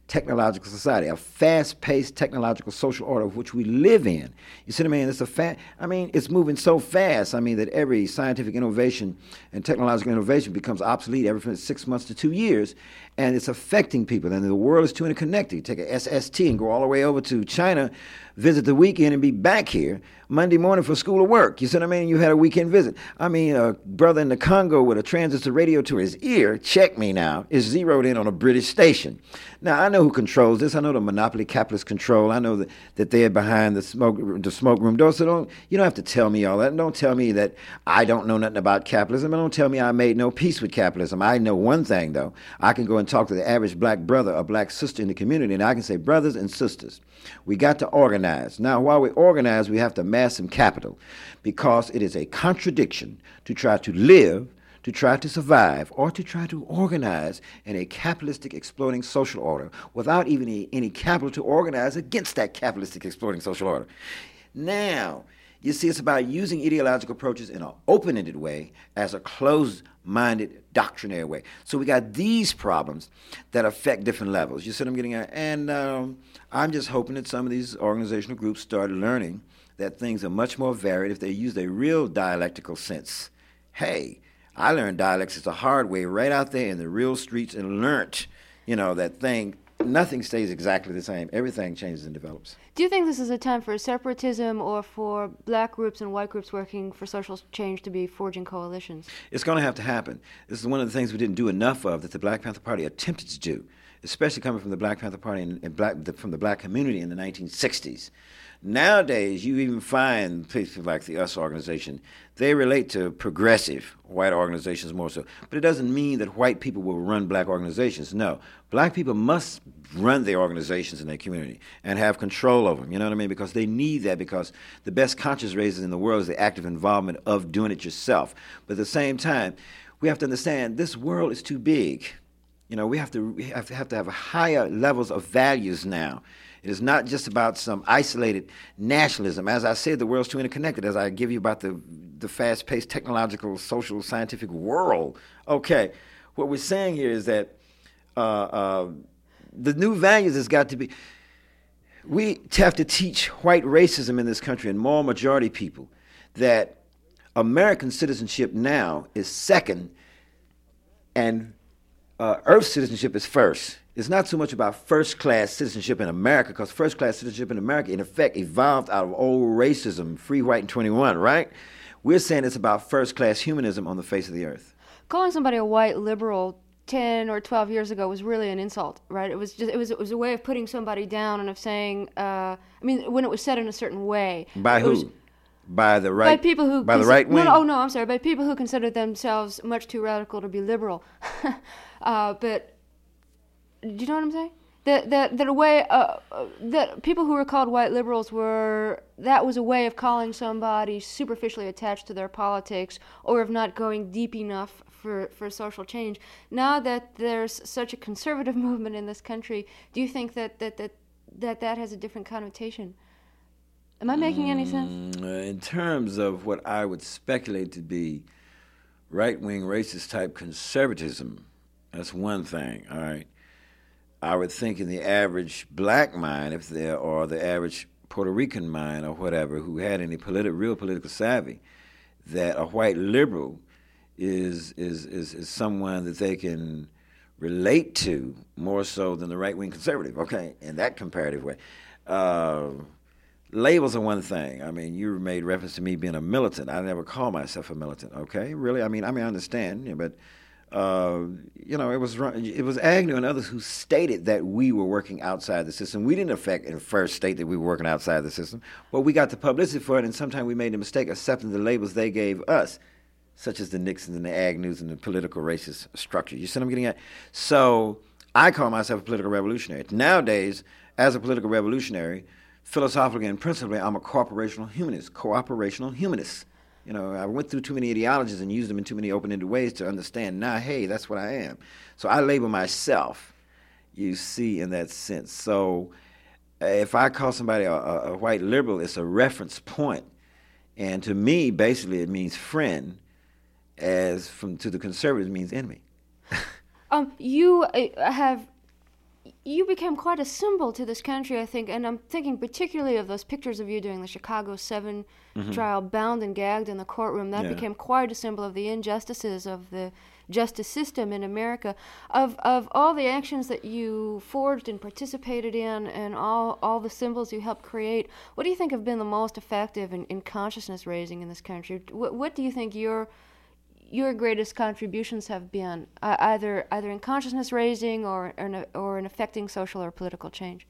technological society, a fast-paced technological social order of which we live in. You see what I mean? It's a fa- I mean, it's moving so fast. I mean, that every scientific innovation and technological innovation becomes obsolete every from six months to two years, and it's affecting people. And the world is too interconnected. You take a S S T and go all the way over to China, visit the weekend, and be back here Monday morning for school or work. You see what I mean? You had a weekend visit. I mean, a brother in the Congo with a transistor radio to his ear, check me now, is zeroed in on a British station. Now, I know who controls this. I know the monopoly capitalist control. I know that, that they're behind the smoke the smoke room door. So don't you don't have to tell me all that. And don't tell me that I don't know nothing about capitalism. And don't tell me I made no peace with capitalism. I know one thing, though. I can go and talk to the average black brother or black sister in the community, and I can say, brothers and sisters, we got to organize. Now, while we organize, we have to amass some capital, because it is a contradiction to try to live, to try to survive, or to try to organize in a capitalistic exploding social order without even any, any capital to organize against that capitalistic exploding social order. Now, you see, it's about using ideological approaches in an open-ended way as a closed-minded doctrinaire way. So we got these problems that affect different levels. You see what I'm getting at? And um, I'm just hoping that some of these organizational groups start learning that things are much more varied if they use a real dialectical sense. Hey, I learned dialectics the hard way right out there in the real streets and learnt, you know, that thing. Nothing stays exactly the same. Everything changes and develops. Do you think this is a time for separatism or for black groups and white groups working for social change to be forging coalitions? It's going to have to happen. This is one of the things we didn't do enough of that the Black Panther Party attempted to do, especially coming from the Black Panther Party and, and black, the, from the black community in the nineteen sixties. Nowadays, you even find people like the US organization, they relate to progressive white organizations more so. But it doesn't mean that white people will run black organizations. No. Black people must run their organizations in their community and have control over them, you know what I mean? Because they need that, because the best conscience raisers in the world is the active involvement of doing it yourself. But at the same time, we have to understand this world is too big. You know, we have to, we have to have to have higher levels of values now. It is not just about some isolated nationalism. As I said, the world's too interconnected. As I give you about the, the fast-paced technological, social, scientific world. Okay, what we're saying here is that uh, uh, the new values has got to be, we have to teach white racism in this country and moral majority people that American citizenship now is second and uh, Earth citizenship is first. It's not so much about first-class citizenship in America, because first-class citizenship in America, in effect, evolved out of old racism, free, white, and twenty-one, right? We're saying it's about first-class humanism on the face of the earth. Calling somebody a white liberal ten or twelve years ago was really an insult, right? It was just it was it was a way of putting somebody down and of saying, uh, I mean, when it was said in a certain way. By who? Was, by the right. By people who by the consi- right wing. No, no, oh no, I'm sorry. By people who considered themselves much too radical to be liberal. uh, but do you know what I'm saying? That that that a way uh, uh, that people who were called white liberals were, that was a way of calling somebody superficially attached to their politics or of not going deep enough for, for social change. Now that there's such a conservative movement in this country, do you think that that that that, that has a different connotation? Am I making any sense? Mm, in terms of what I would speculate to be right-wing racist type conservatism, that's one thing, all right? I would think in the average black mind, if there, or the average Puerto Rican mind or whatever, who had any politi- real political savvy, that a white liberal is, is is is someone that they can relate to more so than the right-wing conservative, okay, in that comparative way. Uh, labels are one thing. I mean, you made reference to me being a militant. I never call myself a militant, okay? Really? I mean, I mean, I understand, yeah, but... Uh, you know, it was it was Agnew and others who stated that we were working outside the system. We didn't affect and first state that we were working outside the system, but we got the publicity for it, and sometimes we made the mistake of accepting the labels they gave us, such as the Nixons and the Agnews and the political racist structure. You see what I'm getting at? So I call myself a political revolutionary. Nowadays, as a political revolutionary, philosophically and principally, I'm a corporational humanist, cooperational humanist. You know, I went through too many ideologies and used them in too many open-ended ways to understand, now, hey, that's what I am. So I label myself, you see, in that sense. So if I call somebody a, a, a white liberal, it's a reference point. And to me, basically, it means friend, as from to the conservatives, it means enemy. um, you uh, have you became quite a symbol to this country, I think, and I'm thinking particularly of those pictures of you during the Chicago seven mm-hmm. trial, bound and gagged in the courtroom. That yeah. became quite a symbol of the injustices of the justice system in America. Of of all the actions that you forged and participated in, and all, all the symbols you helped create, what do you think have been the most effective in, in consciousness raising in this country? What, what do you think your your greatest contributions have been, uh, either either in consciousness raising or or in, or in affecting social or political change?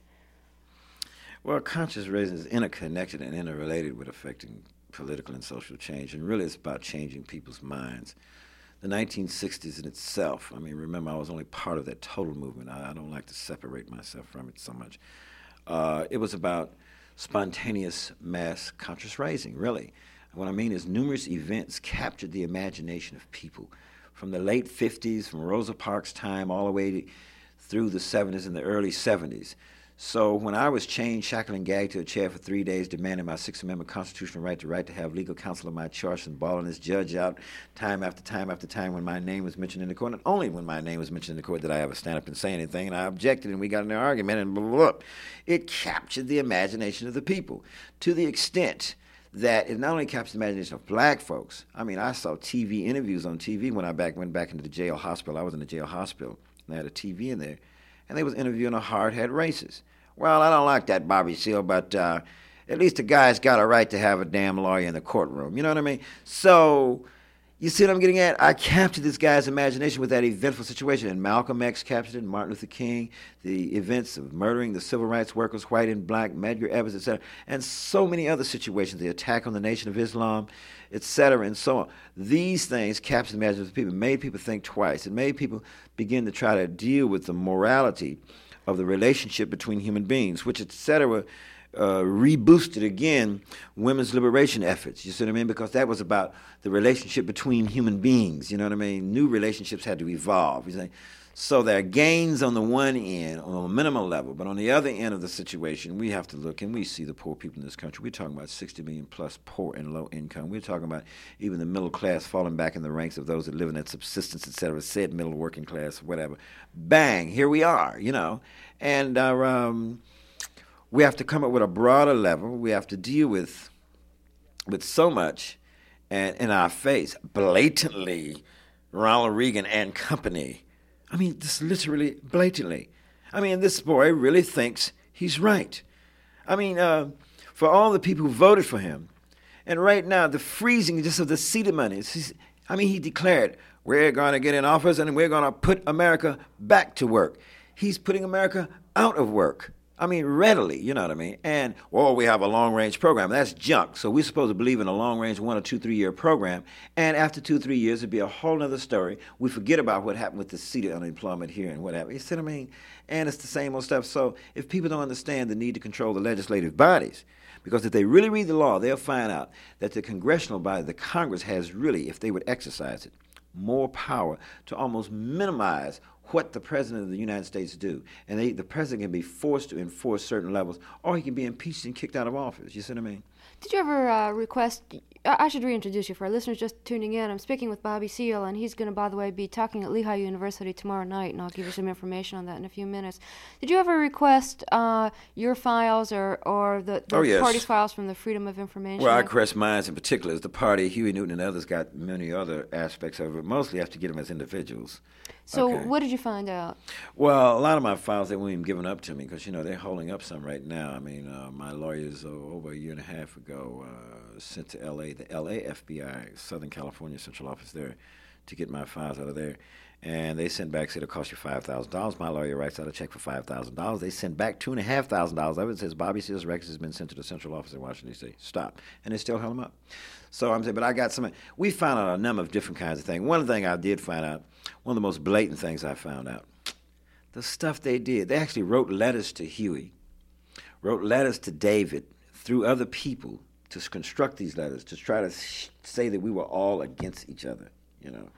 Well, conscious raising is interconnected and interrelated with affecting political and social change, and really it's about changing people's minds. The nineteen sixties in itself, I mean, remember, I was only part of that total movement. I, I don't like to separate myself from it so much. Uh, it was about spontaneous mass conscious raising, really. What I mean is numerous events captured the imagination of people from the late fifties, from Rosa Parks' time, all the way through the seventies and the early seventies. So when I was chained, shackled, and gagged to a chair for three days, demanding my Sixth Amendment constitutional right to right to have legal counsel of my choice, and bawling this judge out time after time after time when my name was mentioned in the court, and only when my name was mentioned in the court did I ever stand up and say anything, and I objected, and we got in an argument, and blah, blah, blah. It captured the imagination of the people to the extent that it not only captures the imagination of black folks. I mean, I saw T V interviews on T V when I back went back into the jail hospital. I was in the jail hospital, and they had a T V in there, and they was interviewing a hard-head racist. Well, I don't like that, Bobby Seale, but uh, at least the guy's got a right to have a damn lawyer in the courtroom. You know what I mean? So, you see what I'm getting at? I captured this guy's imagination with that eventful situation, and Malcolm X captured it, and Martin Luther King, the events of murdering the civil rights workers, white and black, Medgar Evers, et cetera, and so many other situations, the attack on the Nation of Islam, et cetera, and so on. These things captured the imagination of people, made people think twice. It made people begin to try to deal with the morality of the relationship between human beings, which, et cetera, Uh, reboosted again women's liberation efforts. You see what I mean? Because that was about the relationship between human beings. You know what I mean? New relationships had to evolve. You see? So there are gains on the one end, on a minimal level, but on the other end of the situation, we have to look, and we see the poor people in this country. We're talking about sixty million plus poor and low income. We're talking about even the middle class falling back in the ranks of those that live in that subsistence, et cetera, said middle working class, whatever. Bang, here we are, you know. And uh, um, we have to come up with a broader level. We have to deal with with so much and in our face, blatantly, Ronald Reagan and company. I mean, this literally blatantly. I mean, this boy really thinks he's right. I mean, uh, for all the people who voted for him, and right now, the freezing just of the seated money. I mean, he declared, we're going to get in office and we're going to put America back to work. He's putting America out of work. I mean, readily, you know what I mean? And, well, we have a long-range program. That's junk. So we're supposed to believe in a long-range one or two, three-year program. And after two, three years, it'd be a whole other story. We forget about what happened with the seated unemployment here and whatever. You see what I mean? And it's the same old stuff. So if people don't understand the need to control the legislative bodies, because if they really read the law, they'll find out that the congressional body, the Congress, has really, if they would exercise it, more power to almost minimize what the President of the United States do. And they, the President can be forced to enforce certain levels, or he can be impeached and kicked out of office. You see what I mean? Did you ever uh, request, I should reintroduce you for our listeners just tuning in. I'm speaking with Bobby Seale, and he's going to, by the way, be talking at Lehigh University tomorrow night, and I'll give you some information on that in a few minutes. Did you ever request uh, your files or, or the, the oh, yes. party's files from the Freedom of Information Well, I Act? request mine in particular. As the party, Huey Newton and others got many other aspects of it. Mostly I have to get them as individuals. So okay. What did you find out? Well, a lot of my files, they weren't even given up to me because, you know, they're holding up some right now. I mean, uh, my lawyers uh, over a year and a half ago uh, sent to L A, the L A F B I, Southern California Central Office there, to get my files out of there. And they sent back, said it'll cost you five thousand dollars. My lawyer writes out a check for five thousand dollars. They sent back two thousand five hundred dollars of it. It says, Bobby Seale's records has been sent to the central office in Washington, D C Stop. And they still held them up. So I'm saying, but I got some, we found out a number of different kinds of things. One thing I did find out, one of the most blatant things I found out, the stuff they did. They actually wrote letters to Huey, wrote letters to David through other people to construct these letters, to try to sh- say that we were all against each other, you know.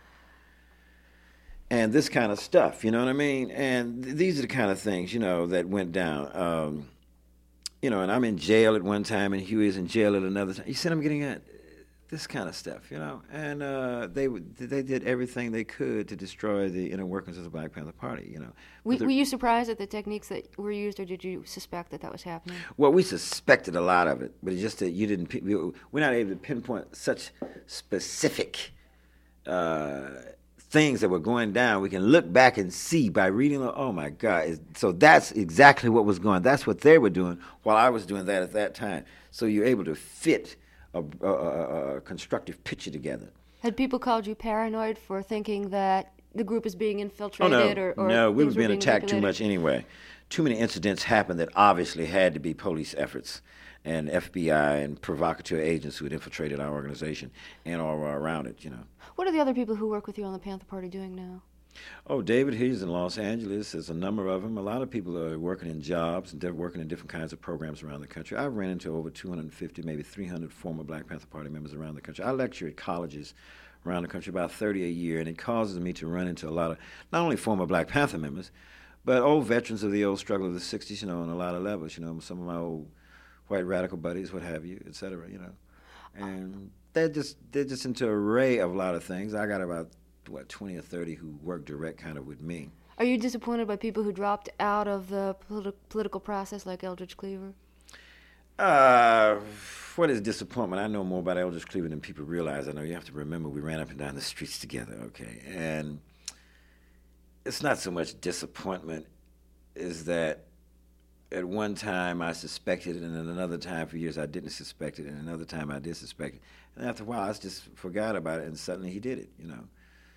And this kind of stuff, you know what I mean? And th- these are the kind of things, you know, that went down. Um, you know, and I'm in jail at one time, and Huey's in jail at another time. You see what I'm getting at? this kind of stuff, you know. And uh, they they did everything they could to destroy the inner workings of the Black Panther Party, you know. Were, were you surprised at the techniques that were used, or did you suspect that that was happening? Well, we suspected a lot of it, but it's just that you didn't. We're not able to pinpoint such specific uh, things that were going down. We can look back and see by reading. Oh my God! So that's exactly what was going. That's what they were doing while I was doing that at that time. So you're able to fit A, a, a constructive picture together. Had people called you paranoid for thinking that the group is being infiltrated? Oh, no. or, or no, we were being, being attacked too much anyway. Too many incidents happened that obviously had to be police efforts and F B I and provocateur agents who had infiltrated our organization and all around it, you know. What are the other people who work with you on the Panther Party doing now? Oh, David, he's in Los Angeles. There's a number of them. A lot of people are working in jobs and they're working in different kinds of programs around the country. I've ran into over two hundred fifty, maybe three hundred former Black Panther Party members around the country. I lecture at colleges around the country, about thirty a year, and it causes me to run into a lot of not only former Black Panther members, but old veterans of the old struggle of the sixties, you know, on a lot of levels. You know, some of my old white radical buddies, what have you, et cetera, you know. And they're just, they're just into an array of a lot of things. I got about what, twenty or thirty who work direct kind of with me. Are you disappointed by people who dropped out of the politi- political process like Eldridge Cleaver? Uh, what is disappointment? I know more about Eldridge Cleaver than people realize. I know you have to remember we ran up and down the streets together, okay? And it's not so much disappointment is that at one time I suspected it, and at another time for years I didn't suspect it, and another time I did suspect it. And after a while I just forgot about it, and suddenly he did it, you know.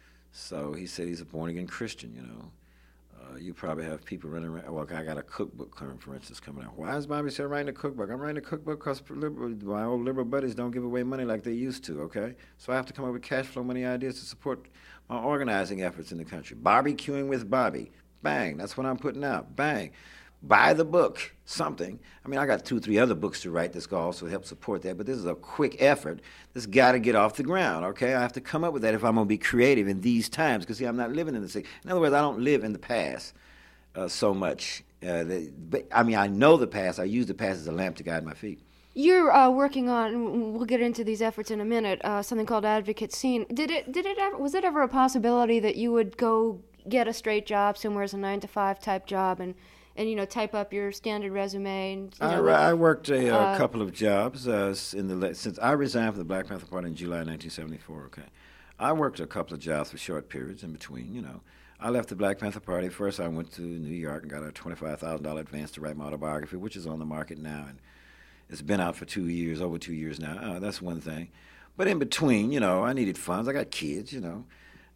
So he said he's a born-again Christian, you know. Uh, you probably have people running around. Well, I got a cookbook, for instance, coming out. Why is Bobby still writing a cookbook? I'm writing a cookbook because my old liberal buddies don't give away money like they used to, okay? So I have to come up with cash flow money ideas to support my organizing efforts in the country. Barbecuing with Bobby. Bang. That's what I'm putting out. Bang. Buy the book, something. I mean, I got two, three other books to write that's going to also help support that, but this is a quick effort that's got to get off the ground, okay? I have to come up with that if I'm going to be creative in these times, because, see, I'm not living in the city. In other words, I don't live in the past uh, so much. Uh, the, but, I mean, I know the past. I use the past as a lamp to guide my feet. You're uh, working on, we'll get into these efforts in a minute, uh, something called Advocate Scene. Did it, did it ever, was it ever a possibility that you would go get a straight job somewhere as a nine to five type job and and, you know, type up your standard resume? And, you know, I, I worked a uh, uh, couple of jobs uh, in the since I resigned from the Black Panther Party in July nineteen seventy-four, okay. I worked a couple of jobs for short periods in between, you know. I left the Black Panther Party. First, I went to New York and got a twenty-five thousand dollars advance to write my autobiography, which is on the market now. And it's been out for two years, over two years now. Uh, that's one thing. But in between, you know, I needed funds. I got kids, you know.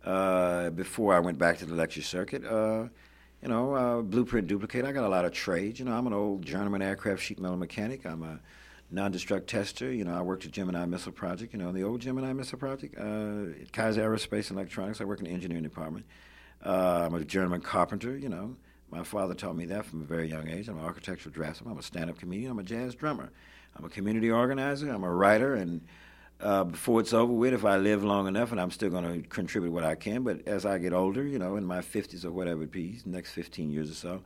Uh, before I went back to the lecture circuit, uh, you know, uh, blueprint duplicate. I got a lot of trades. You know, I'm an old journeyman aircraft sheet metal mechanic. I'm a non-destruct tester. You know, I worked at Gemini Missile Project, you know, the old Gemini Missile Project, uh, at Kaiser Aerospace and Electronics. I work in the engineering department. Uh, I'm a journeyman carpenter, you know. My father taught me that from a very young age. I'm an architectural draftsman. I'm a stand-up comedian. I'm a jazz drummer. I'm a community organizer. I'm a writer. And uh, before it's over with, if I live long enough, and I'm still going to contribute what I can, but as I get older, you know, in my fifties or whatever it be, next fifteen years or so,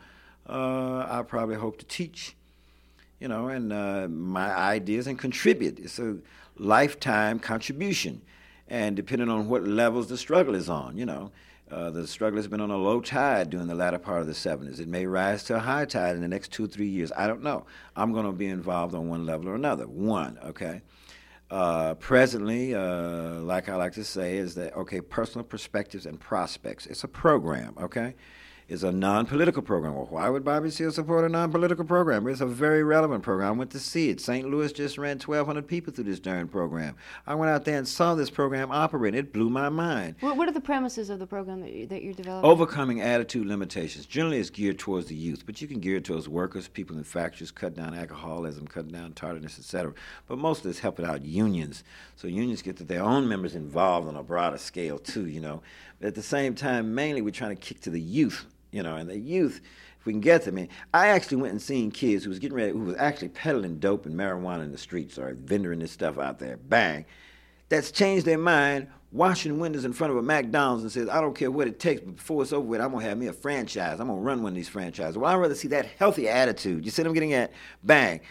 uh, I probably hope to teach, you know, and uh, my ideas and contribute. It's a lifetime contribution. And depending on what levels the struggle is on, you know. Uh, the struggle has been on a low tide during the latter part of the seventies. It may rise to a high tide in the next two, three years. I don't know. I'm going to be involved on one level or another. One, okay? Uh, presently, uh, like I like to say, is that, okay, personal perspectives and prospects. It's a program, okay? It's a non-political program. Well, why would Bobby Seale support a non-political program? It's a very relevant program. I went to see it. Saint Louis just ran twelve hundred people through this darn program. I went out there and saw this program operate. It blew my mind. What, what are the premises of the program that, you, that you're developing? Overcoming attitude limitations. Generally, it's geared towards the youth, but you can gear it towards workers, people in factories, cut down alcoholism, cut down tardiness, et cetera. But mostly it's helping out unions. So unions get their own members involved on a broader scale, too, you know. But at the same time, mainly we're trying to kick to the youth. You know, and the youth, if we can get them in. I actually went and seen kids who was getting ready, who was actually peddling dope and marijuana in the streets or vendoring this stuff out there. Bang. That's changed their mind, washing windows in front of a McDonald's and says, I don't care what it takes, but before it's over with, I'm going to have me a franchise. I'm going to run one of these franchises. Well, I'd rather see that healthy attitude. You see what I'm getting at? Bang.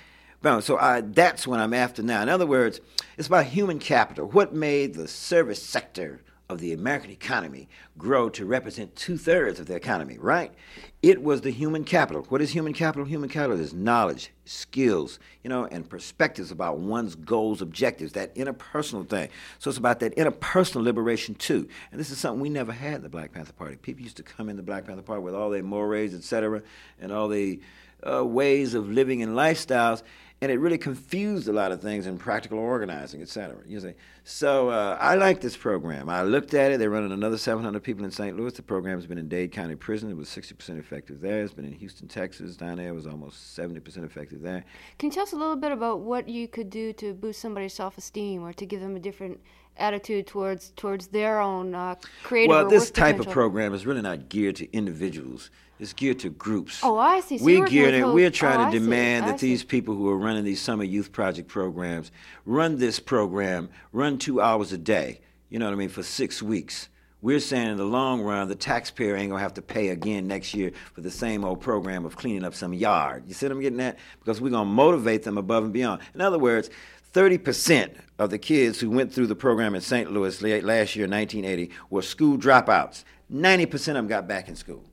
Boom. So I, that's what I'm after now. In other words, it's about human capital. What made the service sector of the American economy grow to represent two-thirds of the economy, right? It was the human capital. What is human capital? Human capital is knowledge, skills, you know, and perspectives about one's goals, objectives, that interpersonal thing. So it's about that interpersonal liberation, too. And this is something we never had in the Black Panther Party. People used to come in the Black Panther Party with all their mores, et cetera, and all the uh, ways of living and lifestyles, and it really confused a lot of things in practical organizing, et cetera. You see, so uh, I like this program. I looked at it. They're running another seven hundred people in Saint Louis. The program's been in Dade County Prison. It was sixty percent effective there. It's been in Houston, Texas. Down there, it was almost seventy percent effective there. Can you tell us a little bit about what you could do to boost somebody's self-esteem or to give them a different attitude towards towards their own uh, creative well, or this work type potential? of program is really not geared to individuals. It's geared to groups. Oh, I see. So we you're geared it. with We're Hope. trying oh, to I see. demand I that see. these people who are running these summer youth project programs run this program, run two hours a day. You know what I mean? For six weeks. We're saying in the long run, the taxpayer ain't gonna have to pay again next year for the same old program of cleaning up some yard. You see what I'm getting at? Because we're gonna motivate them above and beyond. In other words, thirty percent of the kids who went through the program in Saint Louis last year, nineteen eighty, were school dropouts. ninety percent of them got back in school.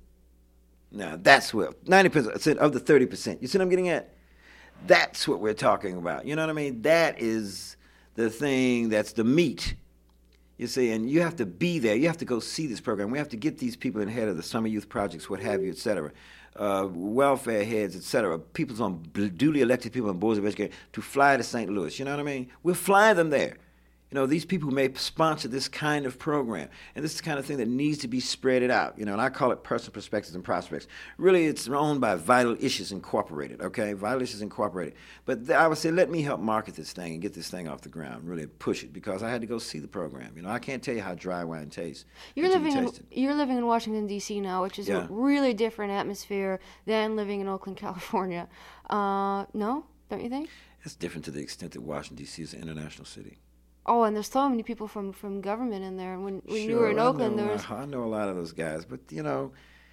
Now, that's what, ninety percent of the thirty percent. You see what I'm getting at? That's what we're talking about. You know what I mean? That is the thing that's the meat. You see, and you have to be there. You have to go see this program. We have to get these people in the head of the summer youth projects, what have you, et cetera, uh, welfare heads, et cetera, people on duly elected people on boards of education to fly to Saint Louis. You know what I mean? We'll fly them there. You know, these people may sponsor this kind of program, and this is the kind of thing that needs to be spread it out. You know, and I call it Personal Perspectives and Prospects. Really, it's owned by Vital Issues Incorporated, okay? Vital Issues Incorporated. But th- I would say, let me help market this thing and get this thing off the ground, really push it, because I had to go see the program. You know, I can't tell you how dry wine tastes. You're living in you're living in Washington D C now, which is Yeah. a really different atmosphere than living in Oakland, California. Uh, no, don't you think? It's different to the extent that Washington, D C is an international city. Oh, and there's so many people from, from government in there. And when when Sure, you were in I Oakland, know, there was I know a lot of those guys, but you know,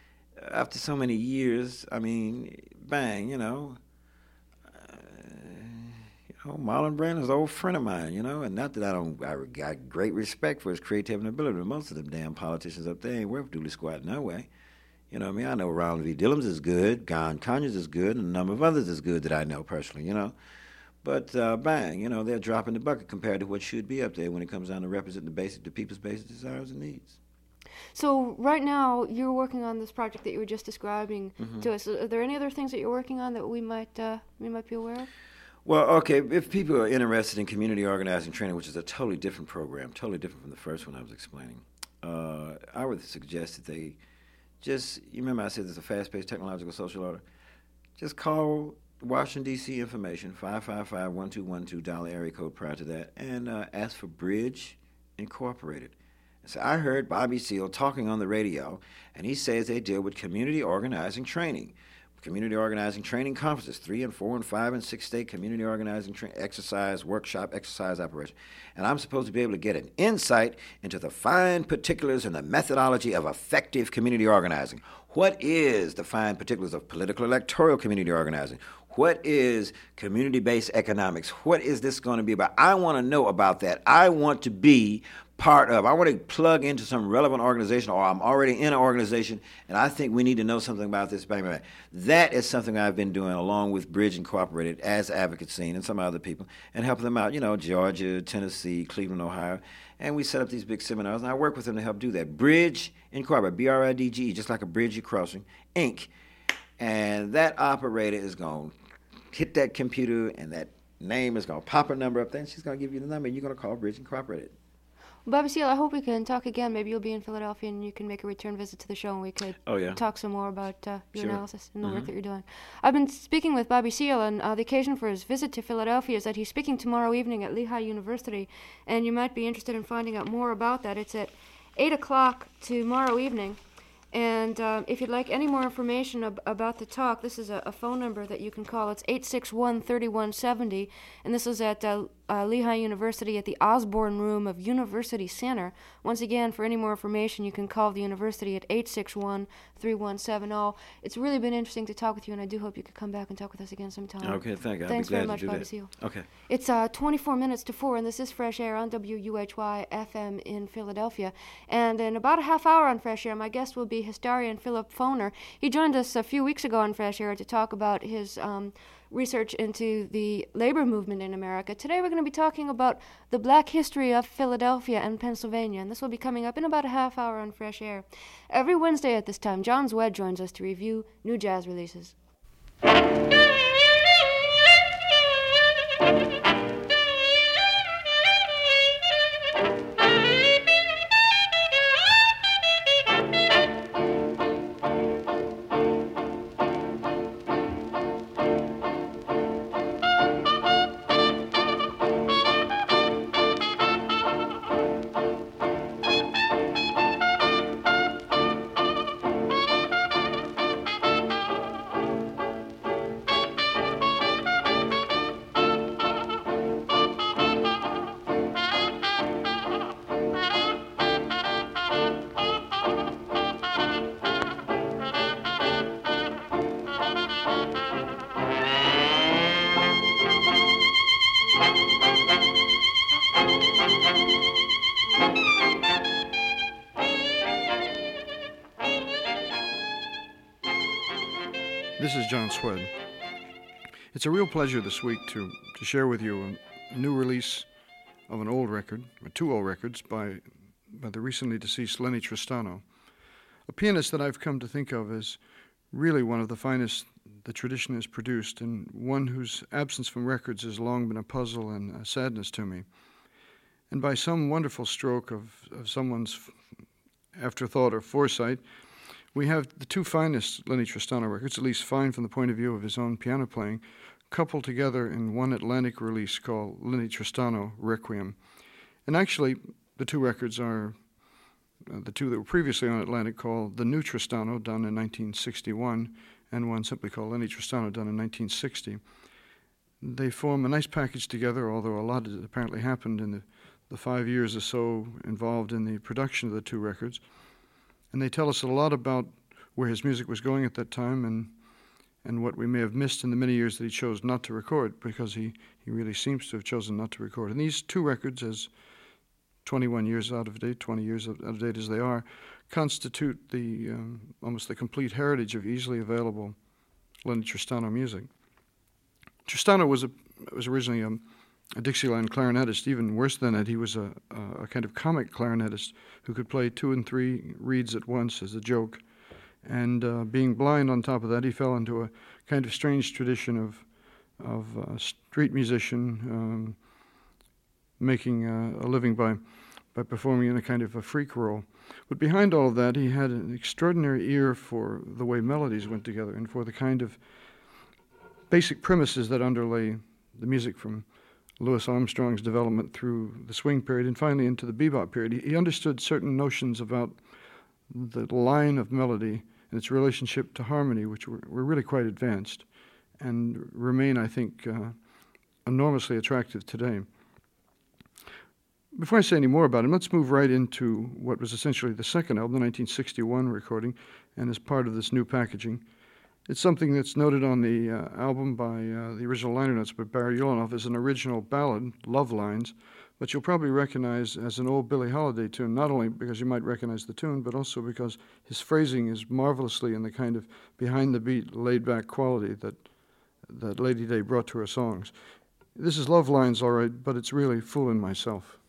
after so many years, I mean, bang, you know, uh, you know, Marlon Brando is an old friend of mine, you know, and not that I don't, I got great respect for his creativity and ability, but most of them damn politicians up there ain't worth duly squatting no way. You know what I mean? I know Ronald V. Dillons is good, Gon Conyers is good, and a number of others is good that I know personally, you know. But uh, bang, you know, they're dropping the bucket compared to what should be up there when it comes down to representing the basic, the people's basic desires and needs. So right now you're working on this project that you were just describing Mm-hmm. to us. Are there any other things that you're working on that we might uh, we might be aware of? Well, okay, if people are interested in community organizing training, which is a totally different program, totally different from the first one I was explaining, uh, I would suggest that they just, you remember I said there's a fast-paced technological social order? Just call Washington, D C information, five five five, one two one two, dial the area code prior to that, and uh, ask for Bridge Incorporated. And so I heard Bobby Seale talking on the radio, and he says they deal with community organizing training. Community organizing training conferences, three and four and five and six state community organizing tra- exercise, workshop, exercise operation. And I'm supposed to be able to get an insight into the fine particulars and the methodology of effective community organizing. What is the fine particulars of political electoral community organizing? What is community-based economics? What is this going to be about? I want to know about that. I want to be part of. I want to plug into some relevant organization, or I'm already in an organization, and I think we need to know something about this. Bang, bang, bang. That is something I've been doing along with Bridge Incorporated as Advocate Scene and some other people, and helping them out, you know, Georgia, Tennessee, Cleveland, Ohio. And we set up these big seminars, and I work with them to help do that. Bridge Incorporated, B R I D G E, just like a bridge you're crossing, Incorporated. And that operator is going to hit that computer, and that name is going to pop a number up there, and she's going to give you the number, and you're going to call Bridge Incorporated. Bobby Seale, I hope we can talk again. Maybe you'll be in Philadelphia and you can make a return visit to the show and we could Oh, yeah. talk some more about uh, your Sure. analysis and the Mm-hmm. work that you're doing. I've been speaking with Bobby Seale, and uh, the occasion for his visit to Philadelphia is that he's speaking tomorrow evening at Lehigh University, and you might be interested in finding out more about that. It's at eight o'clock tomorrow evening, And um, if you'd like any more information ab- about the talk, this is a, a phone number that you can call. It's eight six one, three one seven zero, and this is at uh, uh, Lehigh University at the Osborne Room of University Center. Once again, for any more information, you can call the university at eight six one, three one seven zero. It's really been interesting to talk with you, and I do hope you could come back and talk with us again sometime. Okay, thank you. I'd Thanks be glad very much, to do Bobby that. Seale. Okay. It's uh, twenty-four minutes to four, and this is Fresh Air on W U H Y F M in Philadelphia. And in about a half hour on Fresh Air, my guest will be historian Philip Foner. He joined us a few weeks ago on Fresh Air to talk about his um, research into the labor movement in America. Today we're going to be talking about the black history of Philadelphia and Pennsylvania, and this will be coming up in about a half hour on Fresh Air. Every Wednesday at this time, John Zwed joins us to review new jazz releases. This is John Swed. It's a real pleasure this week to, to share with you a, a new release of an old record, or two old records, by, by the recently deceased Lenny Tristano, a pianist that I've come to think of as really one of the finest the tradition has produced, and one whose absence from records has long been a puzzle and a sadness to me. And by some wonderful stroke of, of someone's afterthought or foresight, we have the two finest Lenny Tristano records, at least fine from the point of view of his own piano playing, coupled together in one Atlantic release called Lenny Tristano Requiem. And actually, the two records are uh, the two that were previously on Atlantic, called The New Tristano, done in nineteen sixty-one, and one simply called Lenny Tristano, done in nineteen sixty. They form a nice package together, although a lot has apparently happened in the, the five years or so involved in the production of the two records. And they tell us a lot about where his music was going at that time, and and what we may have missed in the many years that he chose not to record, because he, he really seems to have chosen not to record. And these two records, as twenty-one years out of date, twenty years out of date as they are, constitute the um, almost the complete heritage of easily available Lenny Tristano music. Tristano was a was originally a, a Dixieland clarinetist. Even worse than that, he was a, a, a kind of comic clarinetist who could play two and three reeds at once as a joke. And uh, being blind on top of that, he fell into a kind of strange tradition of of uh, street musician, um, making uh, a living by by performing in a kind of a freak role. But behind all of that, he had an extraordinary ear for the way melodies went together and for the kind of basic premises that underlay the music from Louis Armstrong's development through the swing period and finally into the bebop period. He, he understood certain notions about the line of melody and its relationship to harmony, which were, were really quite advanced and remain, I think, uh, enormously attractive today. Before I say any more about him, let's move right into what was essentially the second album, the nineteen sixty-one recording, and as part of this new packaging. It's something that's noted on the uh, album by uh, the original liner notes by Barry Ulanov as an original ballad, Love Lines, but you'll probably recognize as an old Billie Holiday tune, not only because you might recognize the tune, but also because his phrasing is marvelously in the kind of behind-the-beat, laid-back quality that that Lady Day brought to her songs. This is Love Lines, all right, but it's really Fooling Myself.